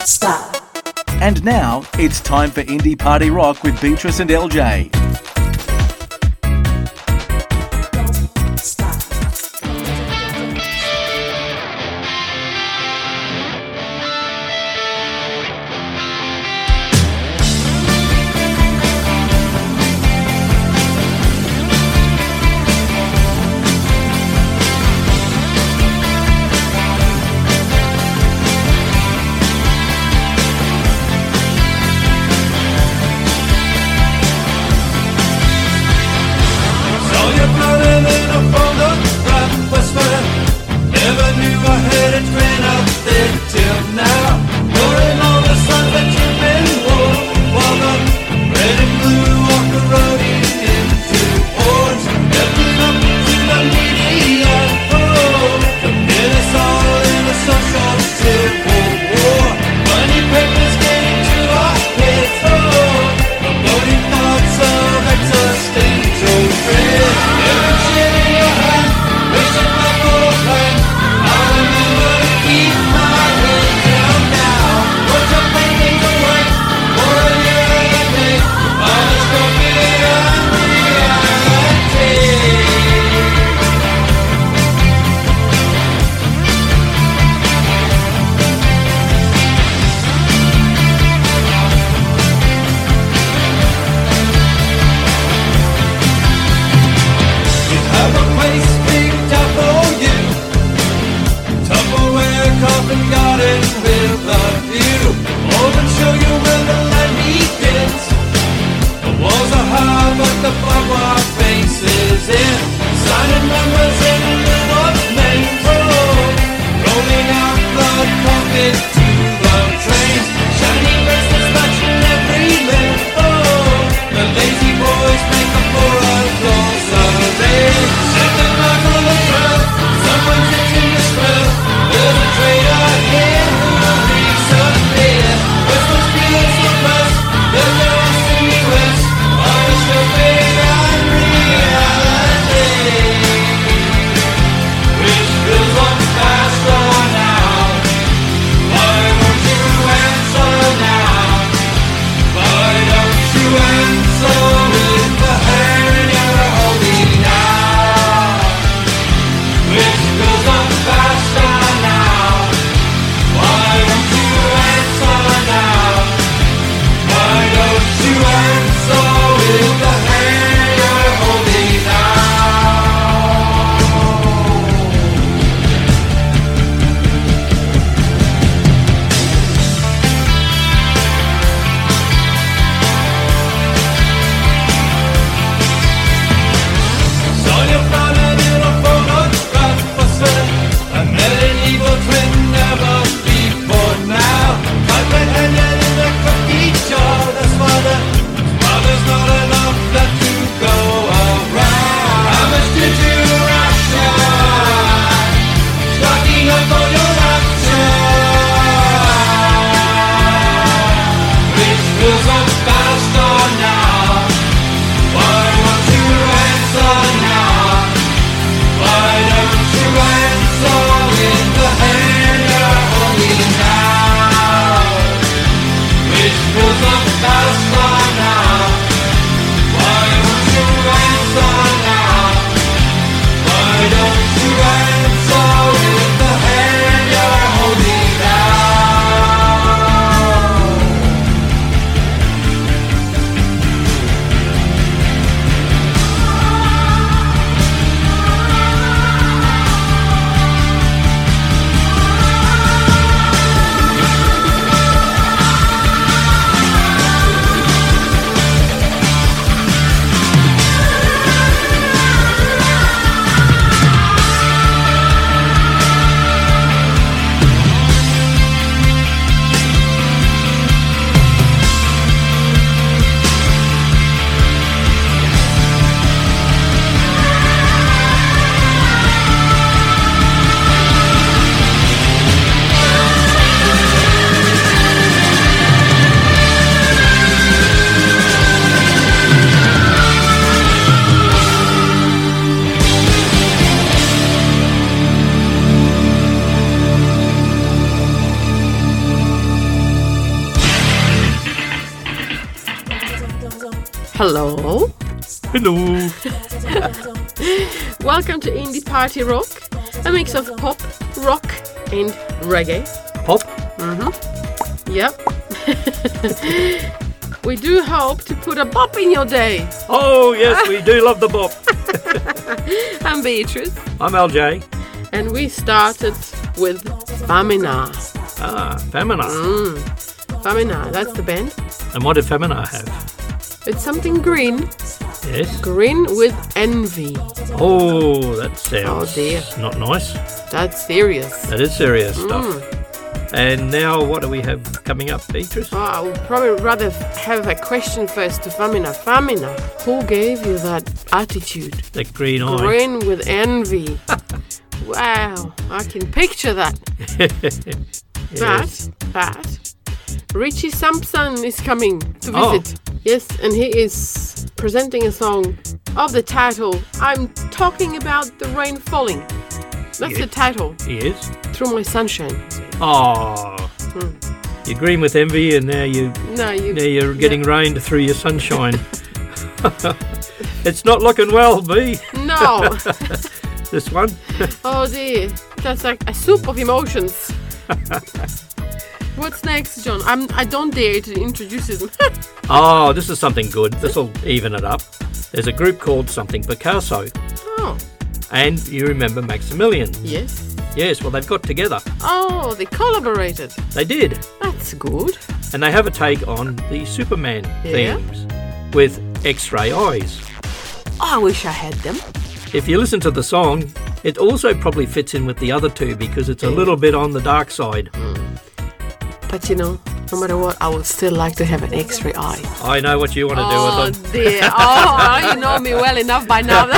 Stop. And now it's time for Indie Party Rock with Beatrice and LJ. Someone's itching to smell. There's a traitor Hello. Hello. Welcome to Indie Party Rock, a mix of pop, rock, and reggae. Pop? Yep. We do hope to put a bop in your day. Oh, yes, we do love the bop. I'm Beatrice. I'm LJ. And we started with Famina. Femina. Famina, that's the band. And what did Femina have? It's something green. Yes. Green with envy. Oh, that sounds dear. not nice. That's serious. That is serious stuff. And now what do we have coming up, Beatrice? Oh, I would probably rather have a question first to Famina. Famina, who gave you that attitude? That green eye. Green with envy. Wow, I can picture that. Yes. But Richie Sampson is coming to visit. Yes, and he is presenting a song of the title, I'm Talking About the Rain Falling. That's the title. Yes. Through My Sunshine. Oh. You're green with envy and now you're getting rained through your sunshine. It's not looking well, B. No. This one. Oh dear. That's like a soup of emotions. What's next, John? I don't dare to introduce him. Oh, this is something good. This will even it up. There's a group called Something Picasso. Oh. And you remember Maximilian? Yes. Yes, well, they've got together. Oh, they collaborated. They did. That's good. And they have a take on the Superman themes with X-ray eyes. I wish I had them. If you listen to the song, it also probably fits in with the other two because it's a little bit on the dark side. But no matter what, I would still like to have an X-ray eye. I know what you want to do with them. Oh dear. Oh, you know me well enough by now.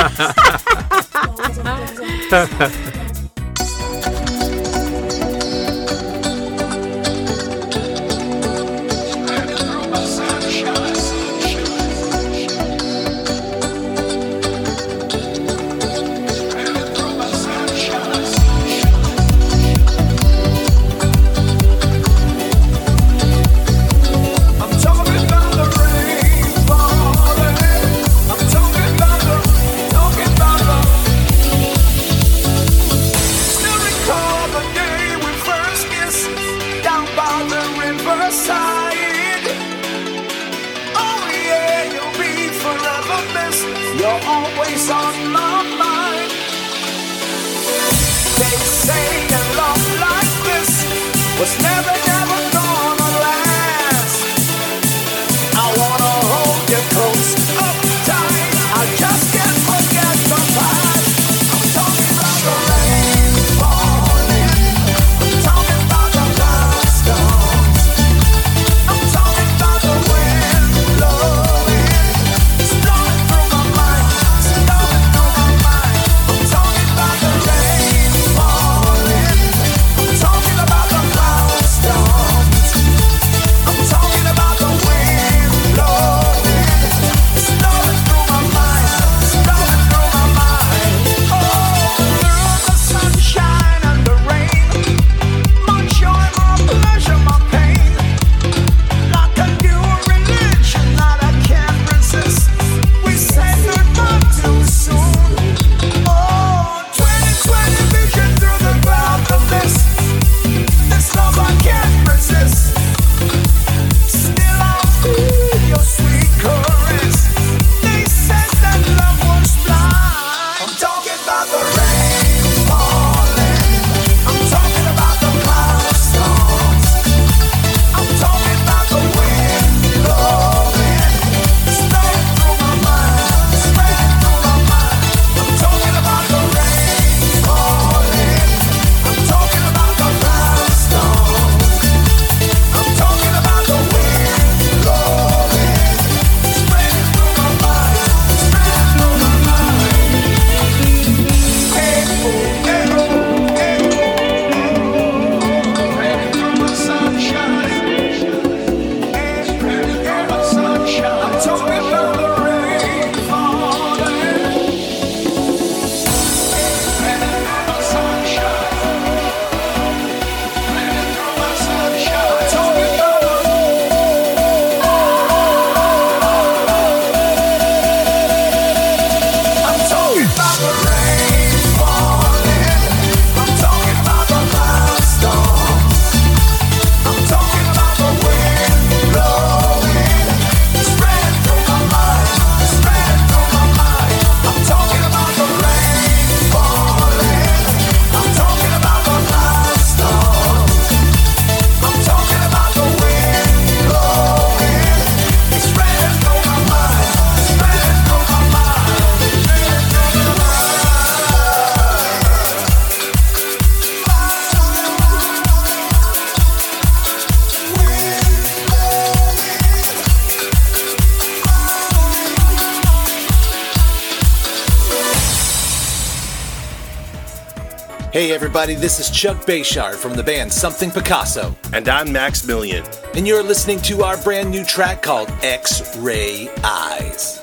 Hey everybody, this is Chuck Bayshard from the band Something Picasso. And I'm Maximilian. And you're listening to our brand new track called X-Ray Eyes.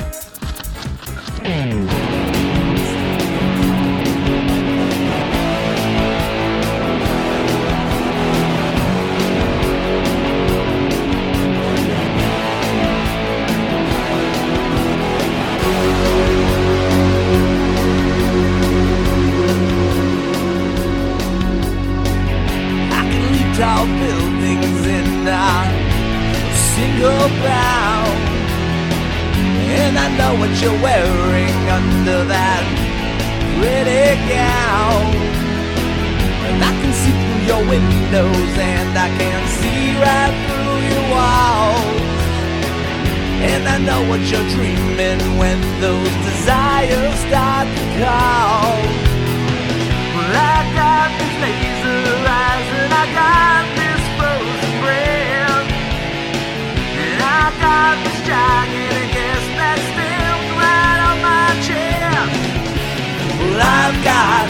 Tall buildings in a single bound, and I know what you're wearing under that pretty gown. And I can see through your windows, and I can see right through your walls. And I know what you're dreaming when those desires start to call. Well, I got these laser eyes, and I got this frozen breath, and I got this giant guess that stamped right on my chest. Well, I've got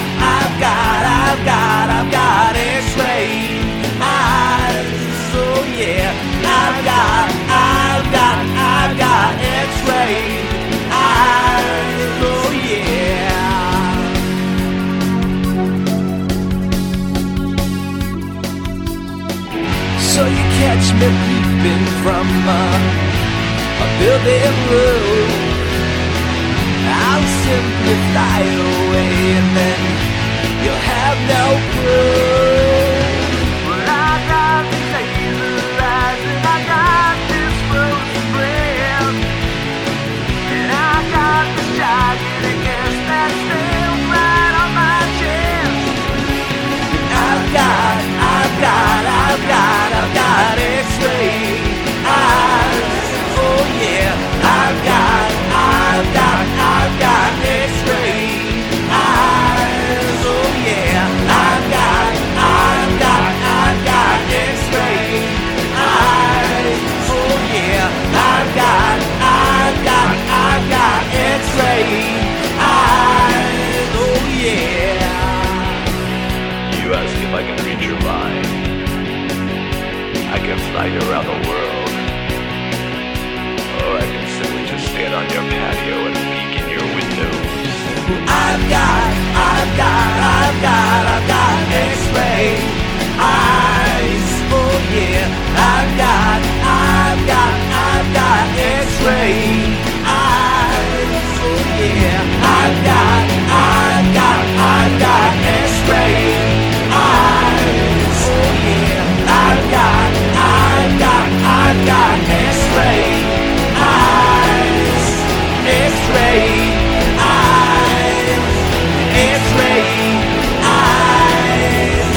X-ray eyes. Oh yeah, I've got X-ray eyes. Oh yeah. So you catch me peeping from a building roof. I'll simply fly away and then you'll have no proof. Well, I got these laser eyes, and I got this frozen breath, and I got this giant guess that's still right on my chest. I've got X-ray eyes. Oh yeah, I've got X-ray eyes. Oh yeah, I've got X-ray eyes. Oh yeah, I've got X-ray eyes. Oh yeah. You ask if I can read your mind. I can fly you around the world. Or I can simply just stand on your patio and peek in your windows. I've got X-ray eyes. Oh yeah, I've got X-ray eyes. Oh yeah, I've got X-ray eyes. Oh yeah, I've got X-ray eyes. X-ray eyes. X-ray eyes.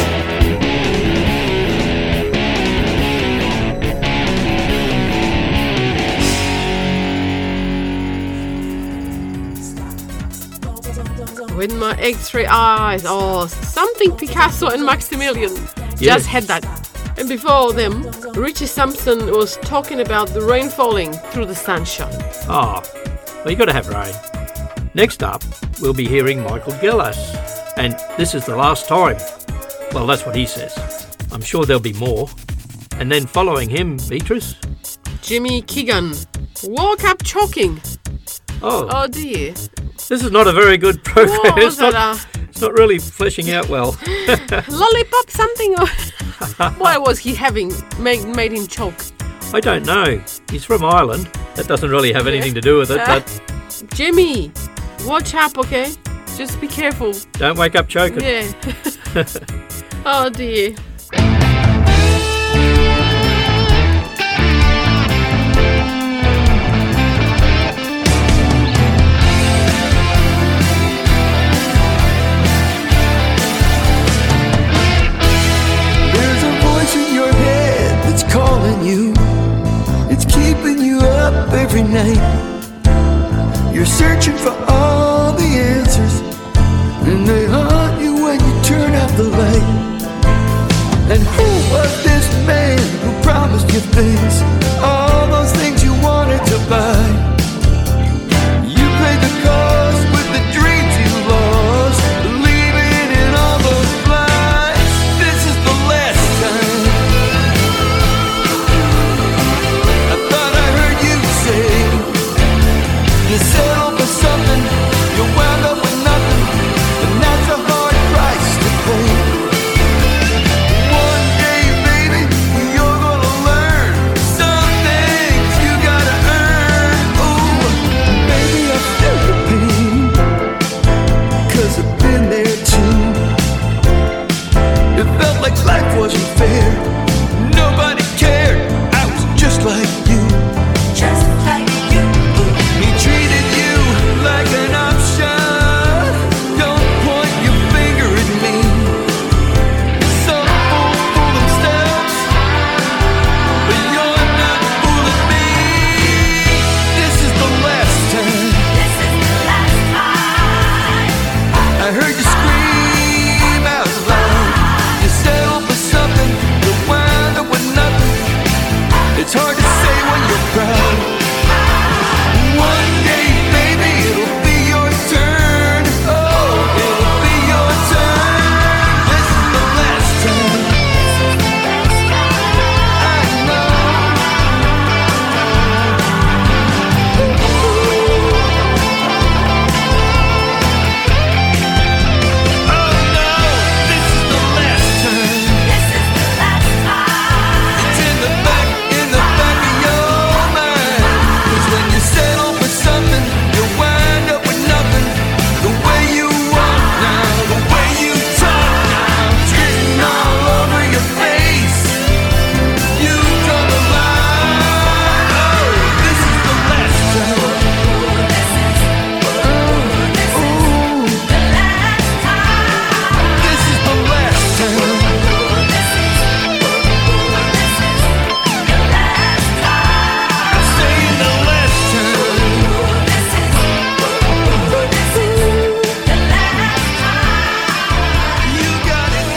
With my X-ray eyes. Oh, Something Picasso and Maximilian. Just had that. And before them, Richie Sampson was talking about the rain falling through the sunshine. Oh, well, you got to have rain. Next up, we'll be hearing Michael Gellas. And this is the last time. Well, that's what he says. I'm sure there'll be more. And then following him, Beatrice. Jimmy Keegan. Woke up choking. Oh dear. This is not a very good program. It's not really fleshing out well. Lollipop something? What was he having made him choke? I don't know. He's from Ireland. That doesn't really have anything to do with it. But Jimmy, watch up, okay? Just be careful. Don't wake up choking. Yeah. Oh dear. Calling you, it's keeping you up every night. You're searching for all the answers, and they haunt you when you turn out the light. And who was this man who promised you things, all those things you wanted to buy? You paid the cost with the dreams you lost, believing in all those wasn't fair. Nobody cared, I was just like you. Just like you. He treated you like an option. Don't point your finger at me. Some fools fool themselves, but you're not fooling me. This is the last time. This is the last time. I heard you scream out loud. You settle for something, you wind up with nothing. It's hard to say when you're proud. One day, baby, it'll be your turn. Oh, it'll be your turn. This is the last time. I know. Oh no, this is the last time. This is the last time. It's in the back of your mind. 'Cause when you settle for something, you wind up with nothing. The way you walk now, the way you talk now, it's written all over your face. You come alive. Oh, this is the last time. This is the last time. This is the last time. I'm saying the last time. You got it.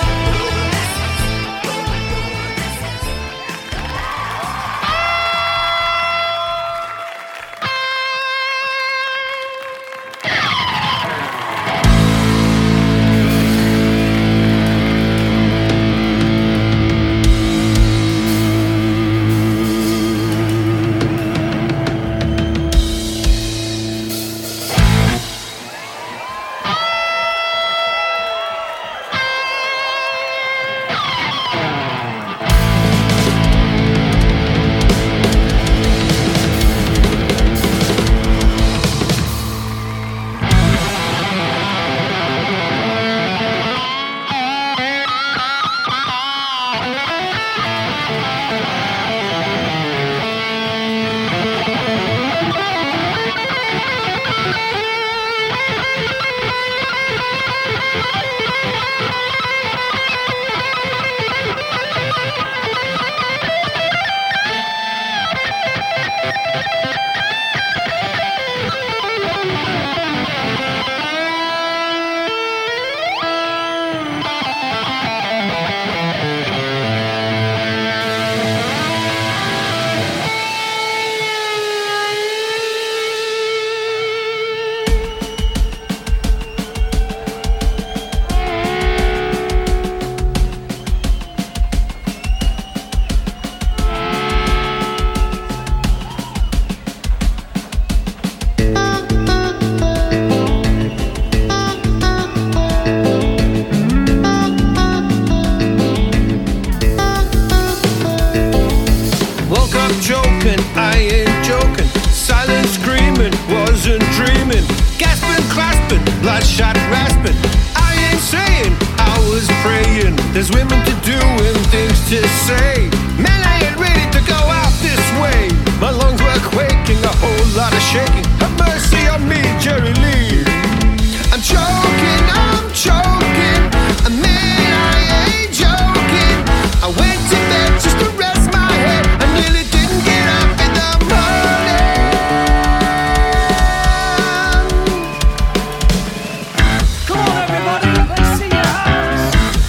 Woke up joking, I ain't joking. Silent screaming, wasn't dreaming. Gasping, clasping, bloodshot rasping. I ain't saying, I was praying. There's women to do and things to say. Man, I ain't ready to go out this way. My lungs were quaking, a whole lot of shaking. Have mercy on me, Jerry Lee. I'm joking, I'm joking. Man, I ain't joking. I went to bed just to rest my head. I nearly didn't get up in the morning. Come on, everybody, let's see your hands.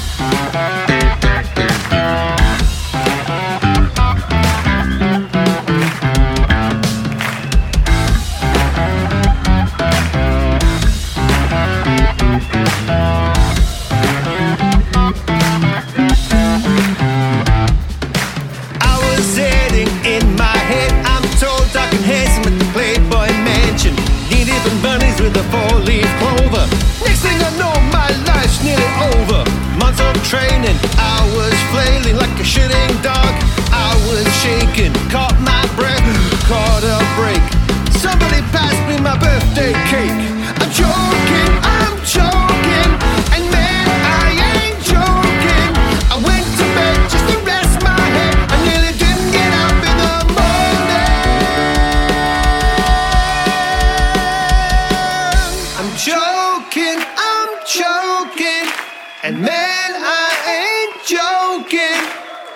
with a four-leaf clover. Next thing I know, my life's nearly over. Months of training, I was flailing like a shitting dog. I was shaking, caught my breath, caught a break. Somebody passed me my birthday cake. I'm joking, and man, I ain't joking. I went to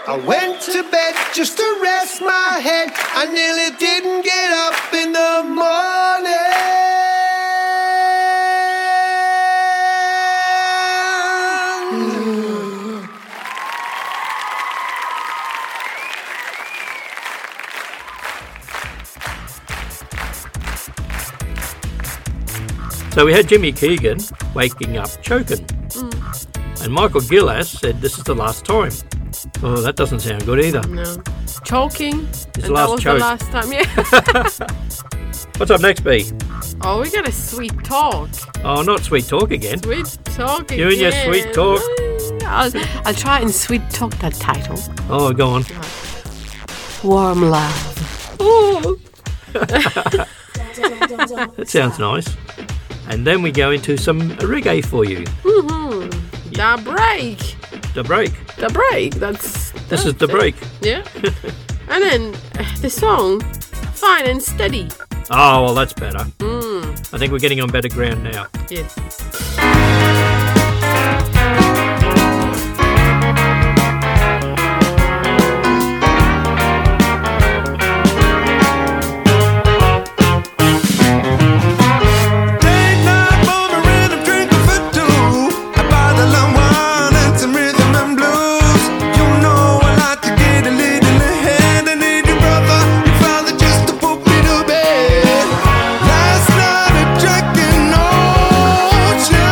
I went to bed just to rest my head. I nearly didn't get up in the morning. So we had Jimmy Keegan waking up choking. And Michael Gillas said this is the last time. Oh, that doesn't sound good either. No. Choking. It's And last that was choke. the last time, yeah. What's up next, B? Oh, we got a sweet talk. Oh, not sweet talk again. Sweet talk You and your again. sweet talk. I'll try and sweet talk that title. Oh, go on. Warm love. Oh. That sounds nice. And then we go into some reggae for you. The break. The break. The break. This is the break. Yeah. And then the song, Fine and Steady. Oh, well, that's better. I think we're getting on better ground now. Yes. Late night for the rhythm, drinking for two. A bottle of wine and some rhythm and blues. You know I like to get a little ahead. I need your brother, your father, just to put me to bed. Last night I drank an ocean.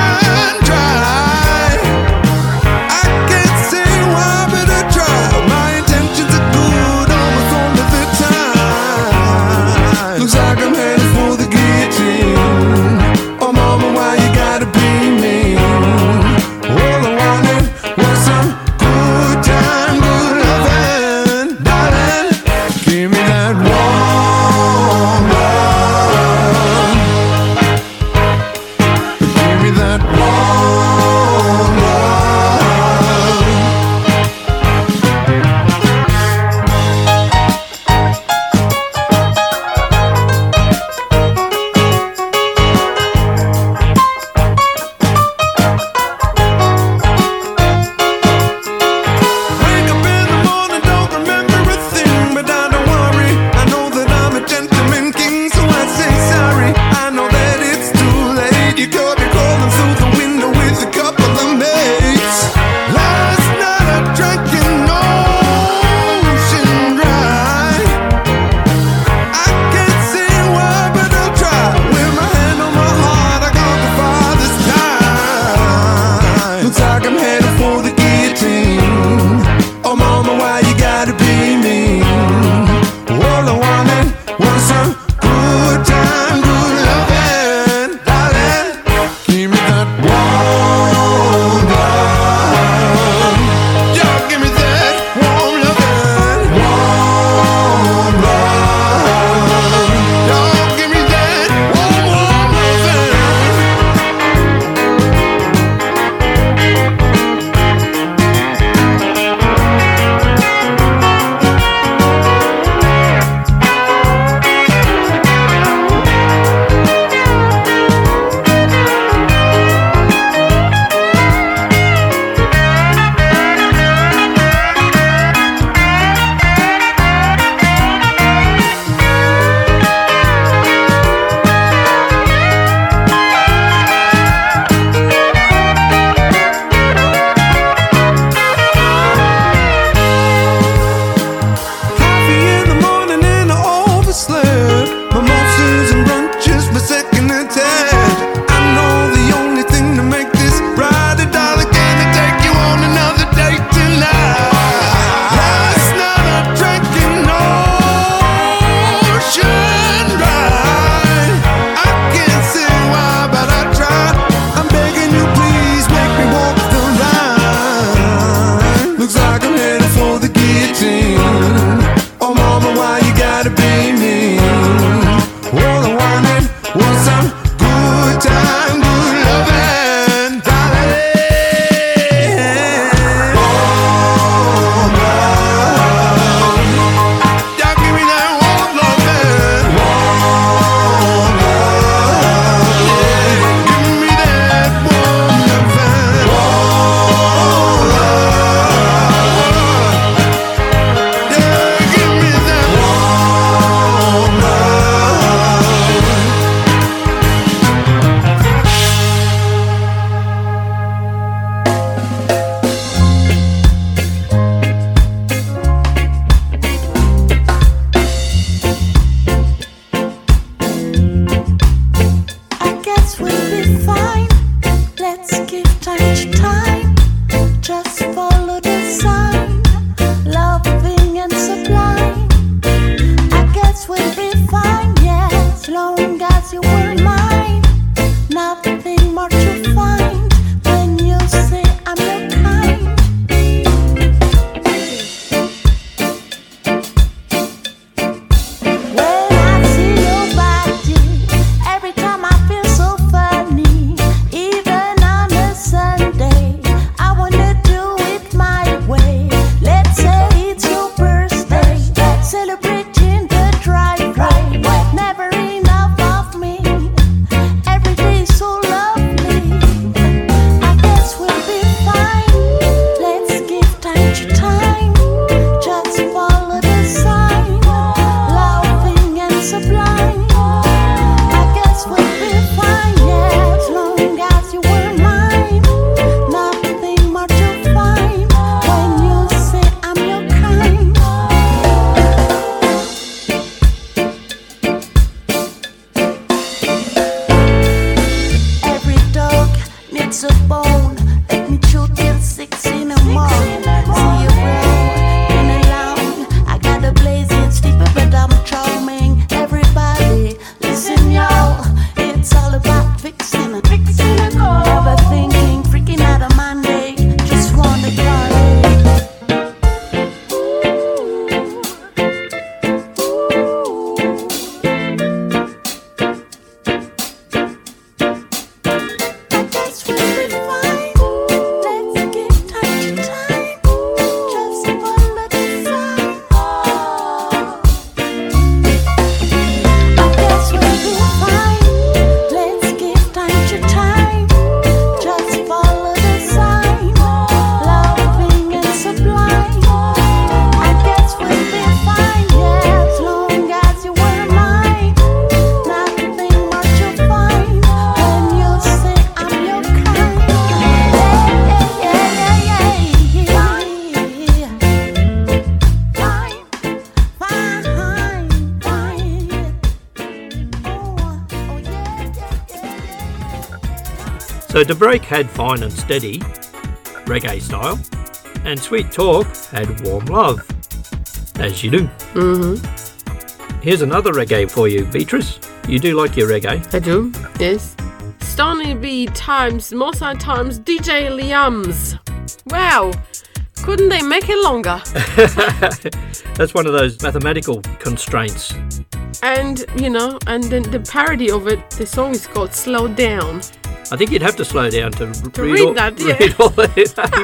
So De Break had Fine and Steady, reggae style, and Sweet Talk had Warm Love, as you do. Mm-hmm. Here's another reggae for you, Beatrice. You do like your reggae. I do, yes. Stoney B times Mossad times DJ Liams. Wow, couldn't they make it longer? That's one of those mathematical constraints. And, you know, and then the parody of it, the song is called Slow Down. I think you'd have to slow down to read all, that, yeah. read all the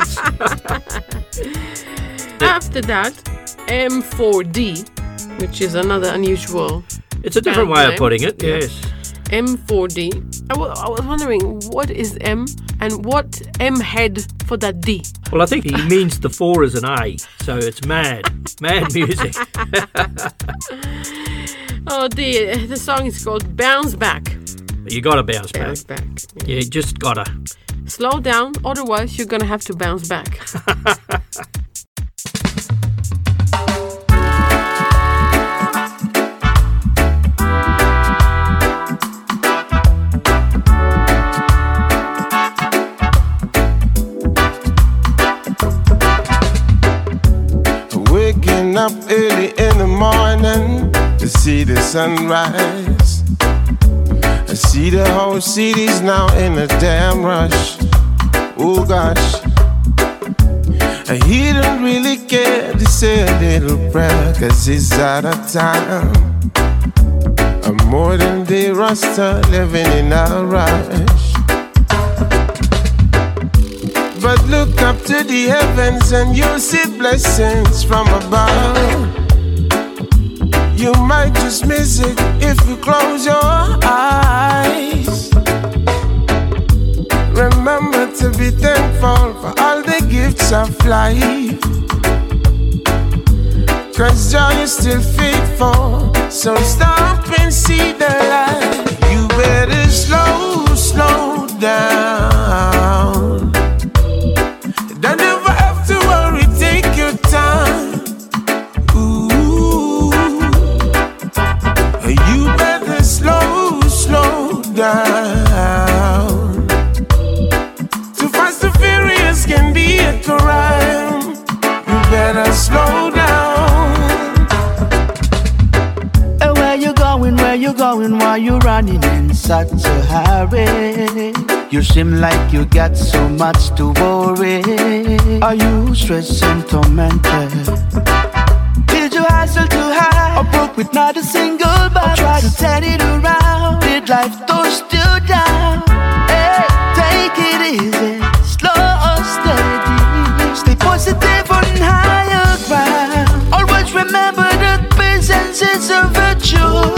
names. After that, M4D, which is another unusual. It's a different band way name. of putting it, yes. M4D. I was wondering, what is M and what M had for that D? Well, I think he means the 4 is an A, so it's mad music. Oh dear, the song is called Bounce Back. You gotta bounce back. Bounce back. You just gotta. Slow down, otherwise you're gonna have to bounce back. Waking up early in the morning to see the sunrise. I see the whole city's now in a damn rush. Oh gosh, he don't really care to say a little prayer, 'cause he's out of time. A modern day rasta living in a rush. But look up to the heavens and you'll see blessings from above. You might just miss it if you close your eyes. Remember to be thankful for all the gifts of life, 'cause Jah is still faithful. So stop and see the light. You better slow down. Don't ever have to worry, take your time. Ooh, you better slow down. Too fast, too furious can be a crime. You better slow down. Where you going, why you running in such a hurry? You seem like you got so much to worry. Are you stressed and tormented? Did you hustle too high, or broke with not a single buck? Or try to turn it around, did life toast you down? Hey, take it easy, slow or steady. Stay positive on higher ground. Always remember that patience is a virtue.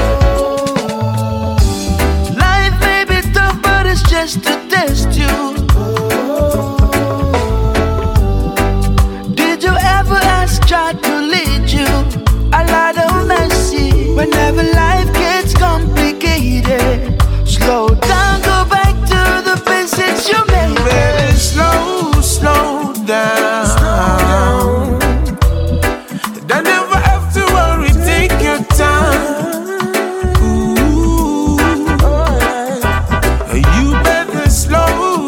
Life may be tough, but it's just to test you. Did you ever ask God to lead you? A lot of mercy. Whenever life gets complicated, slow down, go back to the basics you made. Better slow down. Don't ever have to worry, take your time. Ooh, you better slow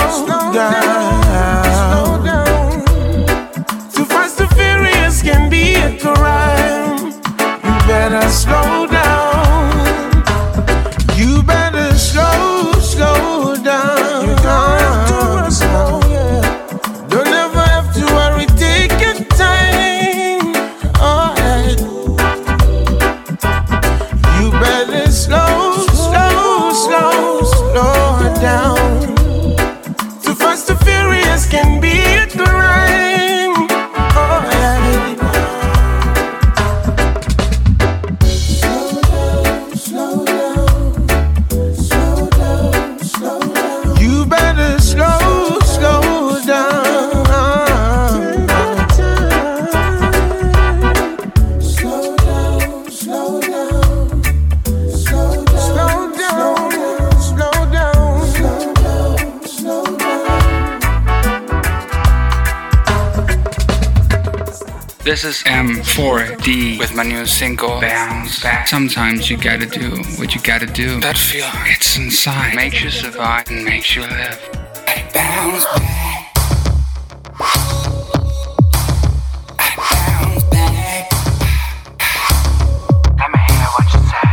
down. Too fast, too furious can be a crime. You better slow down. You better slow down. You don't have to run slow, yeah. Don't ever have to worry, take your time. Alright. You better slow down. Too fast, too furious can be a crime. Alright. This is M4D with my new single, Bounce Back. Sometimes you gotta do what you gotta do. That feeling, it's inside. Makes you survive and makes you live. I bounce back. I bounce back. Let me hear what you say.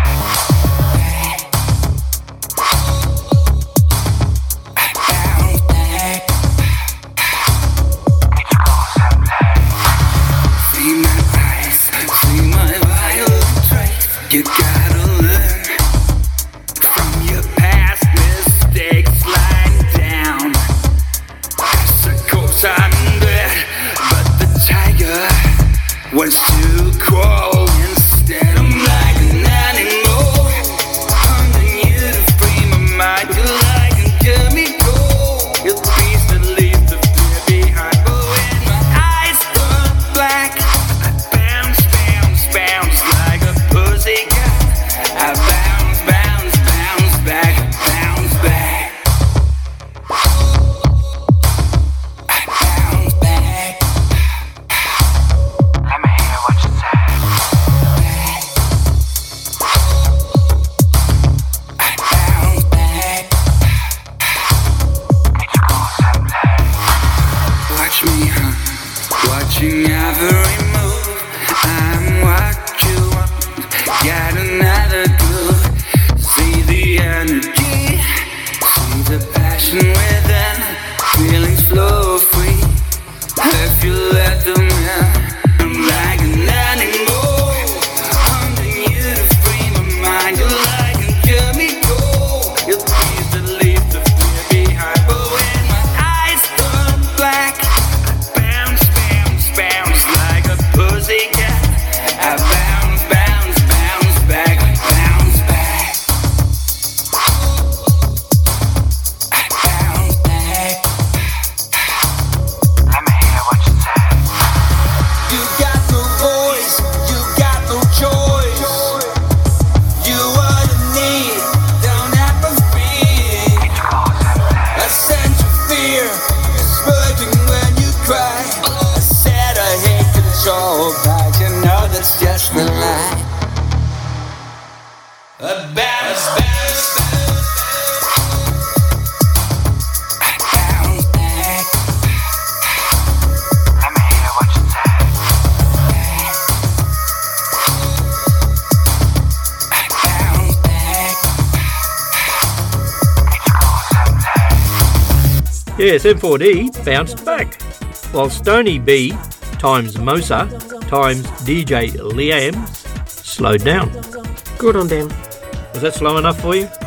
I bounce back. Get your clothes and play. See my eyes, see my violent traits. You gotta learn from your past mistakes. Slide down. I suppose I'm there, but the tiger wants to crawl instead. I'm like an animal, hunting you to free my mind. You're like a chemical, you're the beast that leaves the fear behind. But when my eyes turn black, I bounce, bounce, bounce like a pussycat. I bounce, bounce, bounce back, bounce back. I bounce back. Let me hear what you say. I bounce back. Get your clothes and play. Watch me, huh? Watching every move. I'm what you want. Got another groove. See the energy. See the passion within. Feelings flow free. If you let them in. I'm like an animal, hunting you to free my mind. You're like a chemical, you're the beast that leaves the fear behind. But when my eyes turn black, I bounce, bounce, bounce like a pussycat. I bounce, bounce, bounce back, bounce back. I bounce back. Let me hear what you say. You got no voice, you got no choice. You are the need, don't have to fear. A sense of fear is smirking when you cry. I said I hate control, but you know that's just a lie. A bounce, bounce, bounce. I bounce back. Let me hear what you say. I bounce back. Get your clothes and play. Yes, M4D bounced back, while Stony B times Mosa times DJ Liams slowed down. Good on them. Was that slow enough for you?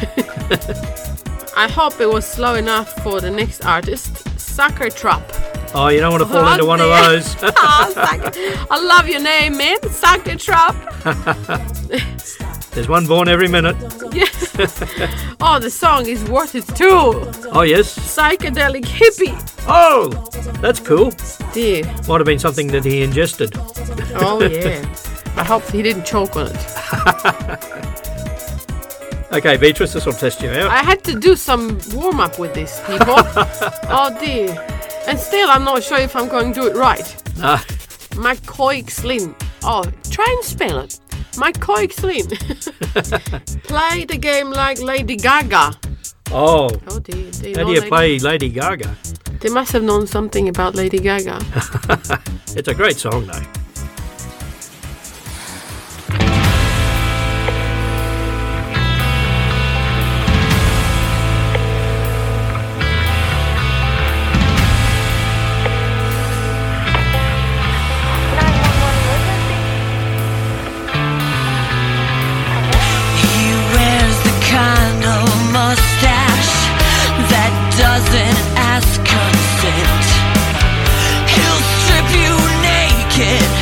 I hope it was slow enough for the next artist, Sucker Trap. Oh, you don't want to fall into one of those. I love your name, man. Sucker Trap. There's one born every minute. Yeah. Oh, the song is worth it too. Oh, yes. Psychedelic hippie. Oh, that's cool. Dear. Might have been something that he ingested. Oh, yeah. I hope he didn't choke on it. Okay, Beatrice, this will test you out. I had to do some warm-up with this, people. Oh, dear. And still, I'm not sure if I'm going to do it right. McCoy-Slin. Oh, try and spell it. McCoy-Slin. Play the game like Lady Gaga. Oh. Oh, dear. How do you play Lady Gaga? They must have known something about Lady Gaga. It's a great song, though. Doesn't ask consent. He'll strip you naked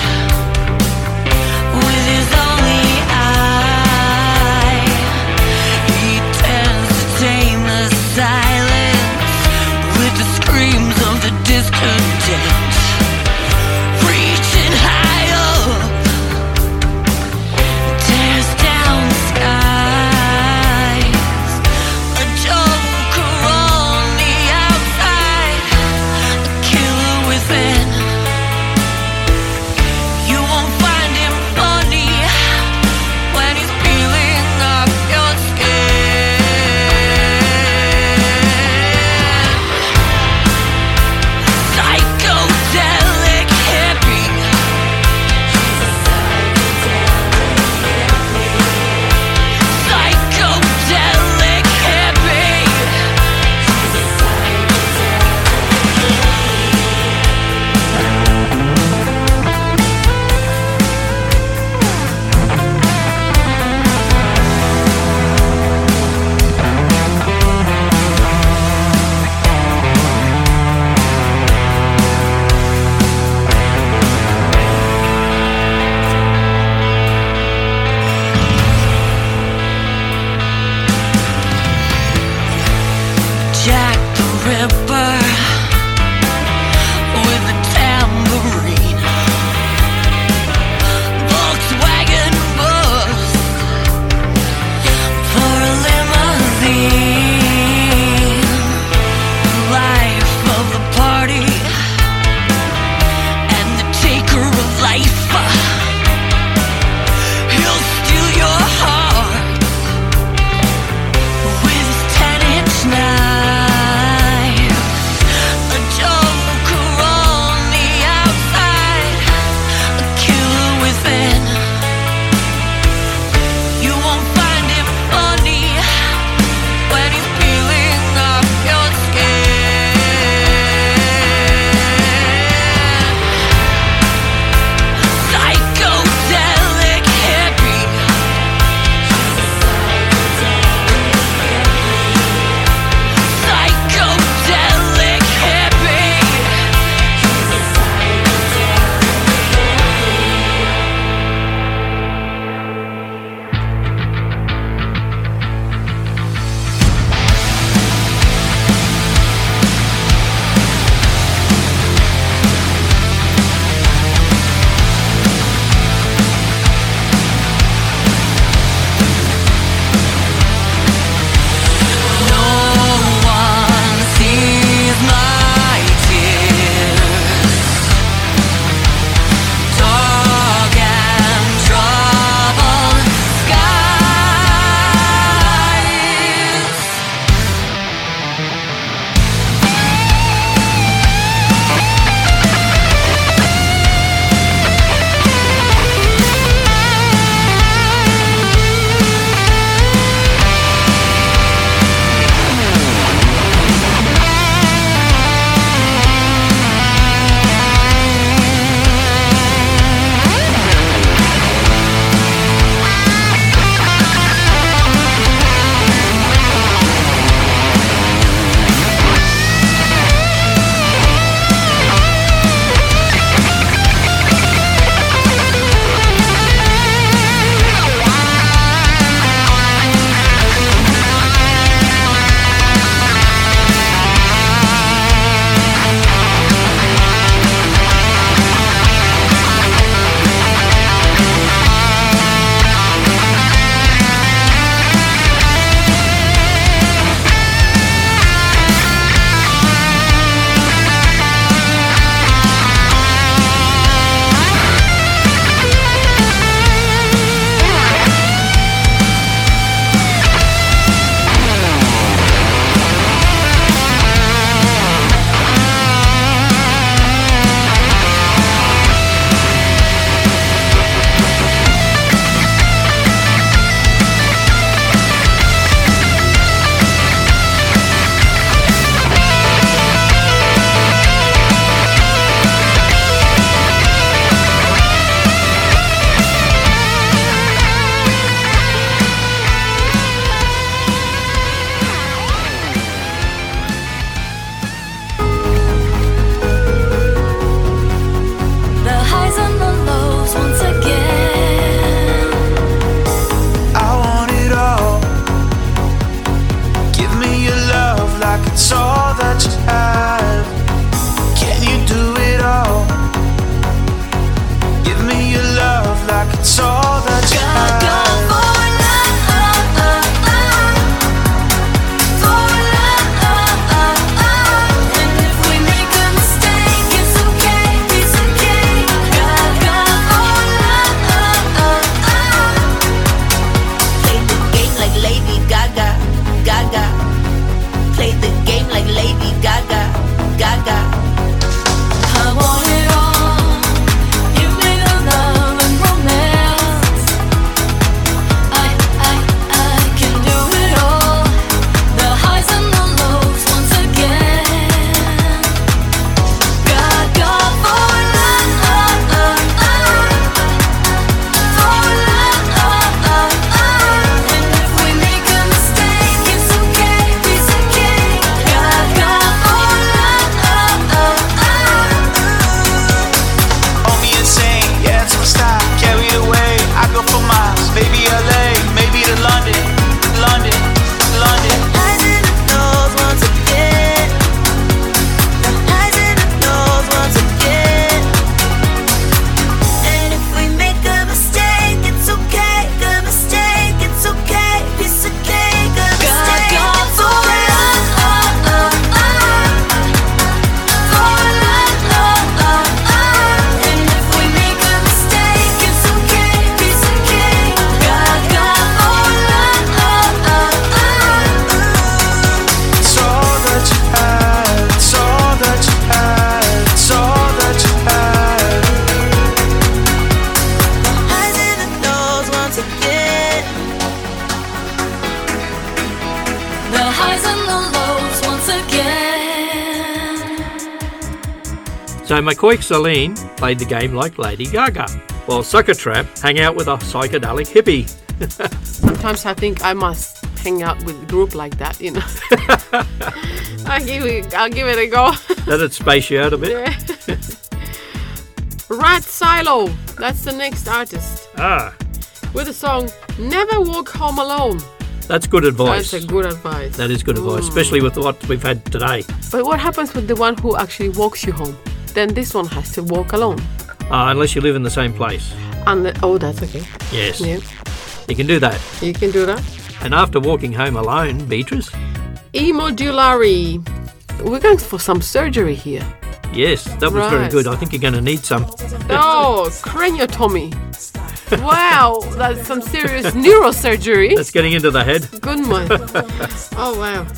So McCoy Celine played the game like Lady Gaga, while Sucker Trap hang out with a psychedelic hippie. Sometimes I think I must hang out with a group like that, you know. I'll give it a go. That'd space you out a bit. Yeah. Rat Silo, that's the next artist. With the song Never Walk Home Alone. That's good advice. That's a good advice. That is good advice, especially with what we've had today. But what happens with the one who actually walks you home? Then this one has to walk alone. Unless you live in the same place. Oh, that's okay. Yes. Yeah. You can do that. You can do that. And after walking home alone, Beatrice? Emodulari. We're going for some surgery here. Yes, that was very good. I think you're going to need some. Oh, craniotomy. Wow, that's some serious neurosurgery. That's getting into the head. Good one. Oh, wow.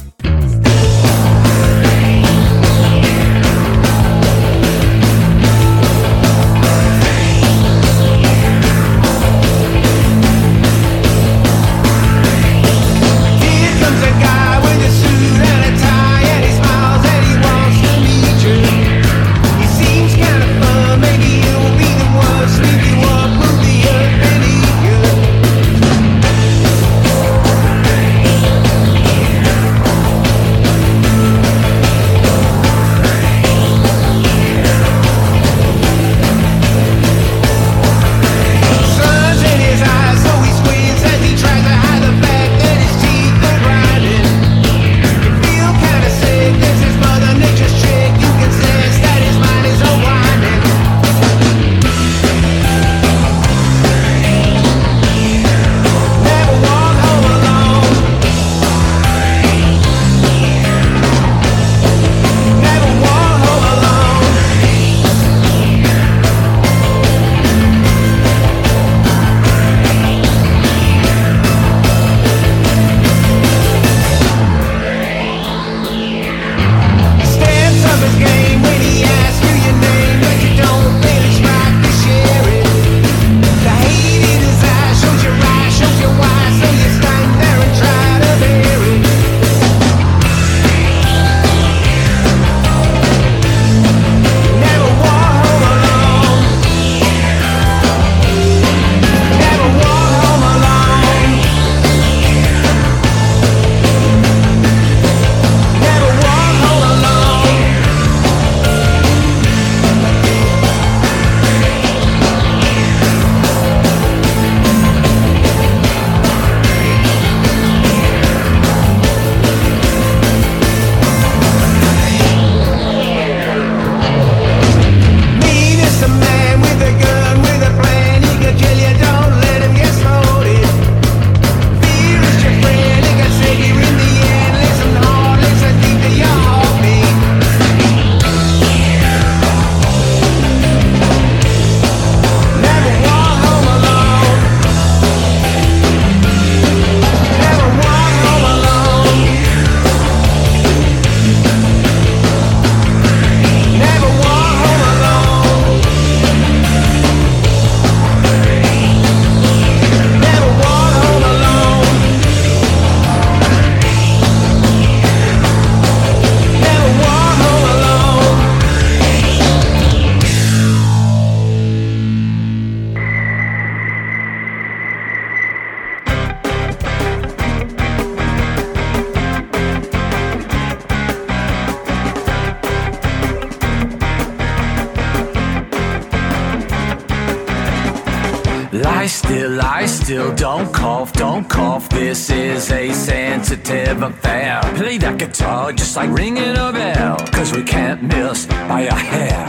Lie still, don't cough, this is a sensitive affair. Play that guitar just like ringing a bell, 'cause we can't miss by a hair.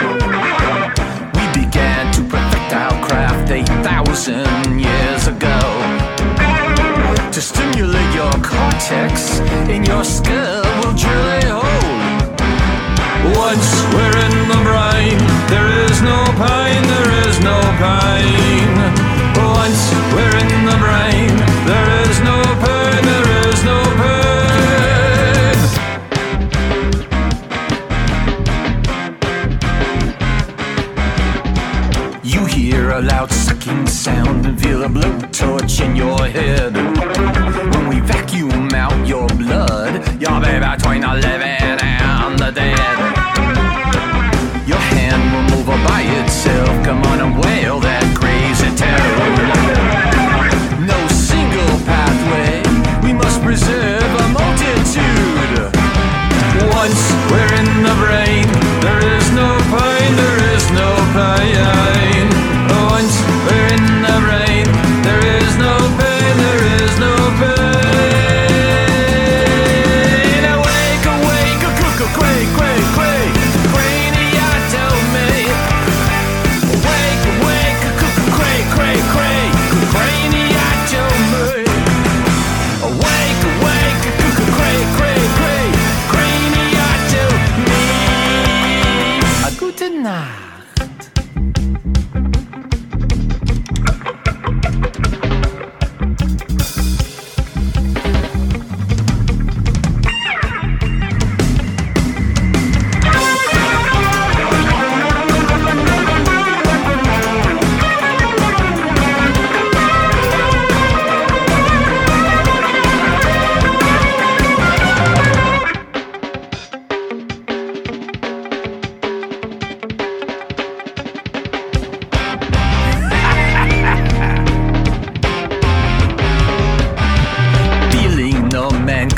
We began to perfect our craft 8,000 years ago, to stimulate your cortex in your skull, we'll drill a hole. Once we're in the brain, there is no pain, there is no pain. Once we're in the brain, there is no pain, there is no pain. You hear a loud sucking sound and feel a blowtorch in your head. When we vacuum out your blood, you'll be between the living and the dead. Your hand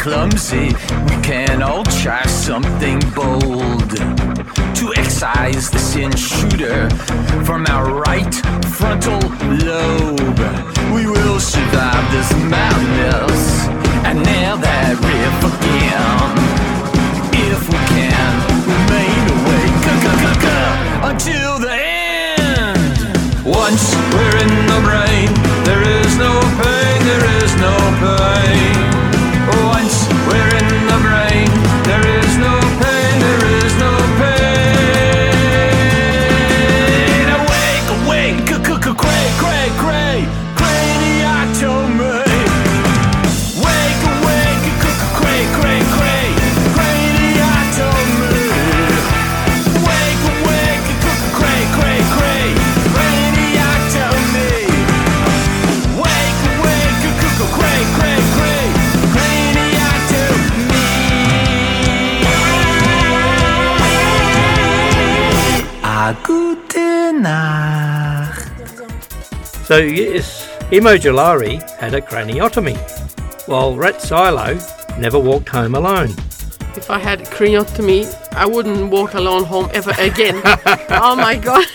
clumsy, we can all try something bold to excise the sin shooter from our right frontal lobe. We will survive this madness and nail that riff again. If we can remain awake until the end. Once we're in the brain, there is no pain, there is no pain. Once we're in the brain, there is no pain, there is no pain. Awake, awake, cray, cray, cray, craniotomy. Wake, awake, cray, cray, cray, craniotomy. Wake, awake, cray, cray, cray, craniotomy. Wake, awake, cray, cray, cray, craniotomy. Gute Nacht. So yes, Emo Jalari had a craniotomy, while Rat Silo never walked home alone. If I had craniotomy, I wouldn't walk alone home ever again. Oh my god.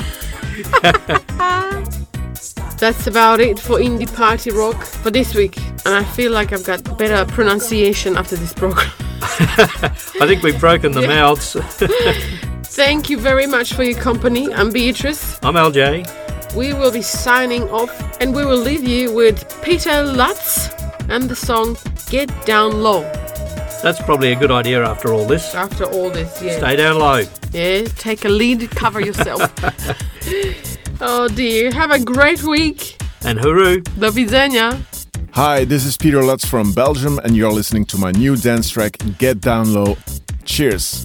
That's about it for Indie Party Rock for this week. And I feel like I've got better pronunciation after this program. I think we've broken the mouths. Thank you very much for your company. I'm Beatrice. I'm LJ. We will be signing off and we will leave you with Peter Lutz and the song Get Down Low. That's probably a good idea after all this. After all this, yeah. Stay down low. Yeah, take a lead, cover yourself. Oh dear, have a great week. And hooroo. Do widzenia. Hi, this is Peter Lutz from Belgium and you're listening to my new dance track, Get Down Low. Cheers.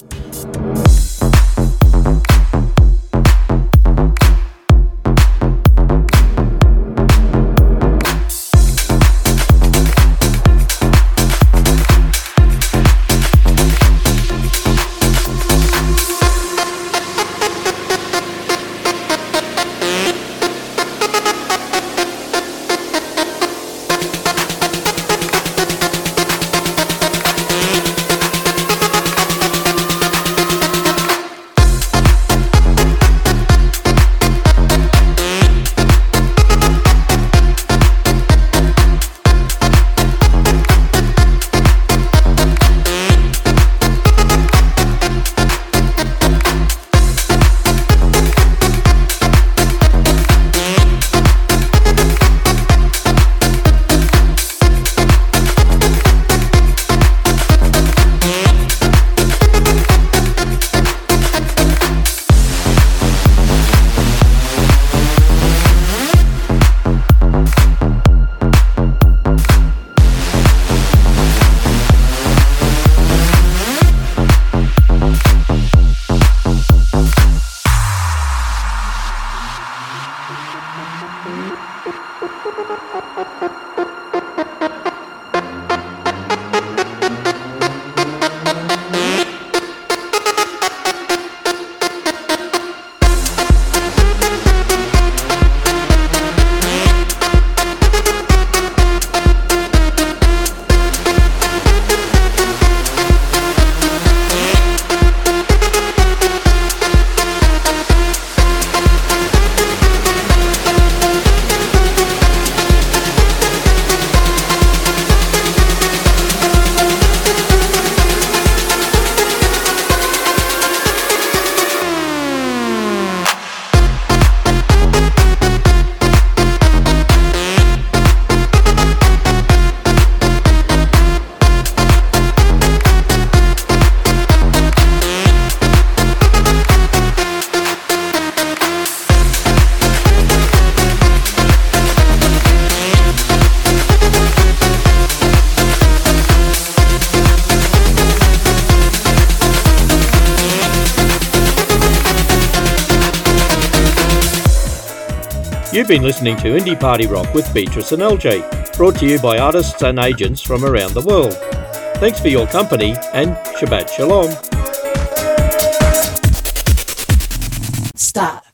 You've been listening to Indie Party Rock with Beatrice and LJ, brought to you by artists and agents from around the world. Thanks for your company and Shabbat Shalom. Stop.